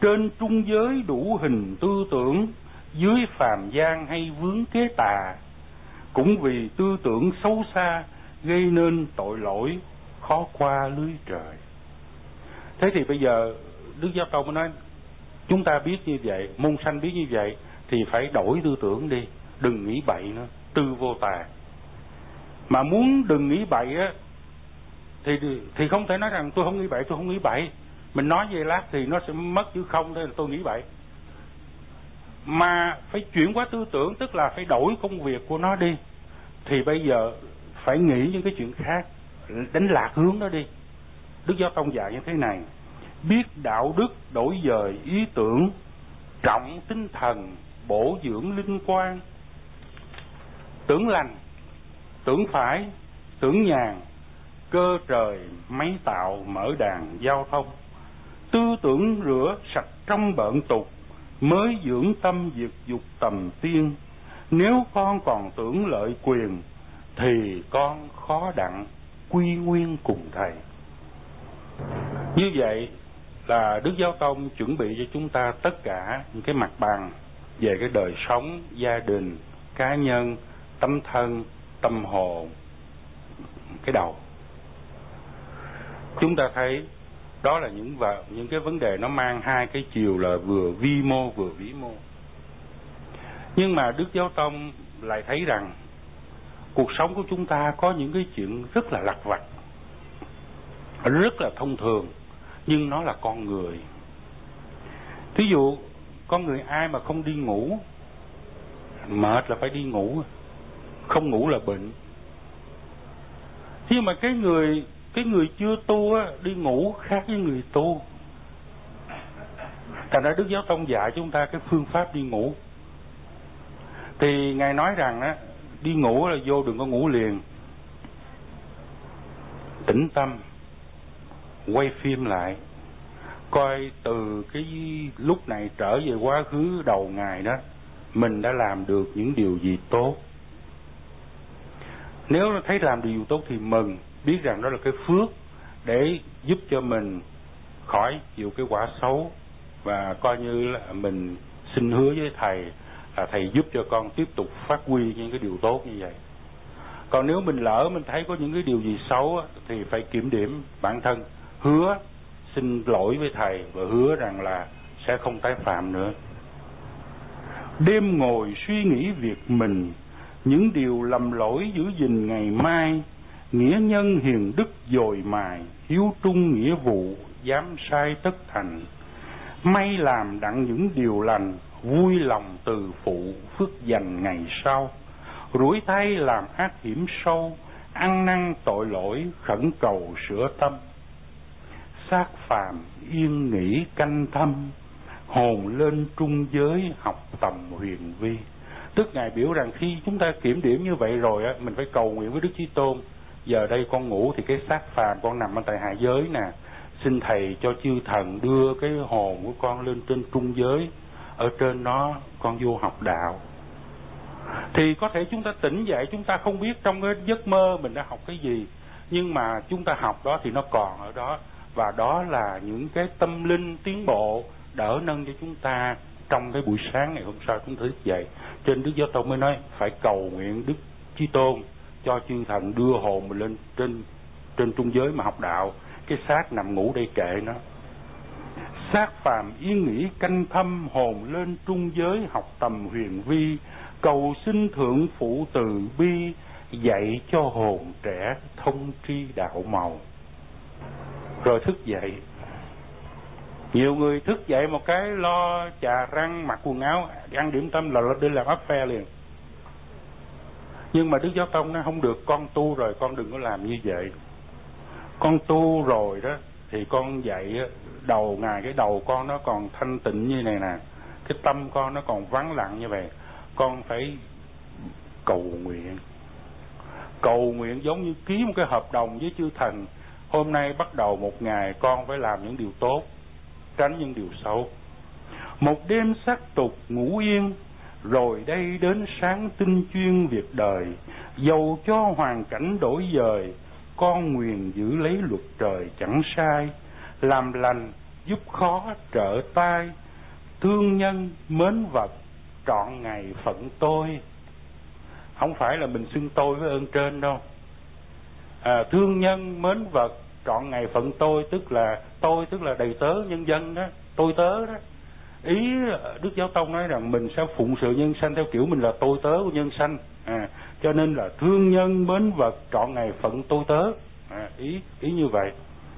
Trên trung giới đủ hình tư tưởng, dưới phàm gian hay vướng kế tà. Cũng vì tư tưởng xấu xa gây nên tội lỗi khó qua lưới trời. Thế thì bây giờ Đức Giáo Tông mới nói chúng ta biết như vậy, môn sanh biết như vậy thì phải đổi tư tưởng đi, đừng nghĩ bậy nữa, tư vô tà. Mà muốn đừng nghĩ bậy á thì không thể nói rằng tôi không nghĩ bậy, tôi không nghĩ bậy. Mình nói về lát thì nó sẽ mất chữ không, thế là tôi nghĩ bậy. Mà phải chuyển qua tư tưởng, tức là phải đổi công việc của nó đi. Thì bây giờ phải nghĩ những cái chuyện khác, đánh lạc hướng đó đi. Đức Giáo Tông dạy như thế này: biết đạo đức đổi dời ý tưởng, trọng tinh thần bổ dưỡng linh quan. Tưởng lành, tưởng phải, tưởng nhàn, cơ trời máy tạo mở đàn giao thông. Tư tưởng rửa sạch trong bợn tục, mới dưỡng tâm diệt dục tầm tiên. Nếu con còn tưởng lợi quyền, thì con khó đặng quy nguyên cùng thầy. Như vậy là Đức Giáo Tông chuẩn bị cho chúng ta tất cả những cái mặt bằng về cái đời sống, gia đình, cá nhân, tâm thân, tâm hồn, cái đầu. Chúng ta thấy đó là những cái vấn đề nó mang hai cái chiều là vừa vi mô vừa vĩ mô. Nhưng mà Đức Giáo Tông lại thấy rằng cuộc sống của chúng ta có những cái chuyện rất là lặt vặt, rất là thông thường, nhưng nó là con người. Thí dụ con người ai mà không đi ngủ, mệt là phải đi ngủ, không ngủ là bệnh. Nhưng mà cái người chưa tu á, đi ngủ khác với người tu. Thành ra Đức Giáo Tông dạy chúng ta cái phương pháp đi ngủ. Thì Ngài nói rằng á, đi ngủ là vô đừng có ngủ liền, tĩnh tâm, quay phim lại, coi từ cái lúc này trở về quá khứ đầu ngày đó mình đã làm được những điều gì tốt. Nếu thấy làm điều tốt thì mừng, biết rằng đó là cái phước để giúp cho mình khỏi chịu cái quả xấu. Và coi như là mình xin hứa với thầy là thầy giúp cho con tiếp tục phát huy những cái điều tốt như vậy. Còn nếu mình lỡ mình thấy có những cái điều gì xấu thì phải kiểm điểm bản thân, hứa xin lỗi với thầy và hứa rằng là sẽ không tái phạm nữa. Đêm ngồi suy nghĩ việc mình, những điều lầm lỗi giữ gìn ngày mai. Nghĩa nhân hiền đức dồi mài, hiếu trung nghĩa vụ dám sai tất thành. May làm đặng những điều lành, vui lòng từ phụ phước dành ngày sau. Rủi tay làm ác hiểm sâu, ăn năn tội lỗi khẩn cầu sửa tâm. Xác phàm yên nghỉ canh thâm, hồn lên trung giới học tầm huyền vi. Tức Ngài biểu rằng khi chúng ta kiểm điểm như vậy rồi á, mình phải cầu nguyện với Đức Chí Tôn: giờ đây con ngủ thì cái xác phàm con nằm ở tại hạ giới nè, xin thầy cho chư thần đưa cái hồn của con lên trên trung giới, ở trên đó con vô học đạo. Thì có thể chúng ta tỉnh dậy, chúng ta không biết trong cái giấc mơ mình đã học cái gì, nhưng mà chúng ta học đó thì nó còn ở đó. Và đó là những cái tâm linh tiến bộ đỡ nâng cho chúng ta trong cái buổi sáng ngày hôm sau chúng ta thức dậy. Trên Đức Giáo Tông mới nói phải cầu nguyện Đức Chí Tôn cho chư thần đưa hồn mình lên trên trung giới mà học đạo. Cái xác nằm ngủ đây kệ nó. Xác phàm yên nghỉ canh thâm, hồn lên trung giới học tầm huyền vi. Cầu xin thượng phụ từ bi, dạy cho hồn trẻ thông tri đạo màu. Rồi thức dậy. Nhiều người thức dậy một cái lo chà răng, mặc quần áo, ăn điểm tâm là đi làm áp phe liền. Nhưng mà Đức Giáo Tông nó không được, con tu rồi con đừng có làm như vậy. Con tu rồi đó thì con dậy đầu ngày cái đầu con nó còn thanh tịnh như này nè, cái tâm con nó còn vắng lặng như vậy. Con phải cầu nguyện. Cầu nguyện giống như ký một cái hợp đồng với chư thần. Hôm nay bắt đầu một ngày con phải làm những điều tốt, tránh những điều xấu. Một đêm sắc tục ngủ yên, rồi đây đến sáng tinh chuyên việc đời. Dầu cho hoàn cảnh đổi dời, con nguyện giữ lấy luật trời chẳng sai. Làm lành giúp khó trợ tai, thương nhân mến vật trọn ngày phận tôi. Không phải là mình xưng tôi với ơn trên đâu. Thương nhân mến vật trọn ngày phận tôi, tức là tôi tức là đầy tớ nhân dân đó, tôi tớ đó. Ý Đức Giáo Tông nói rằng mình sẽ phụng sự nhân sanh theo kiểu mình là tôi tớ của nhân sanh, cho nên là thương nhân mến vật trọn ngày phận tôi tớ, ý như vậy.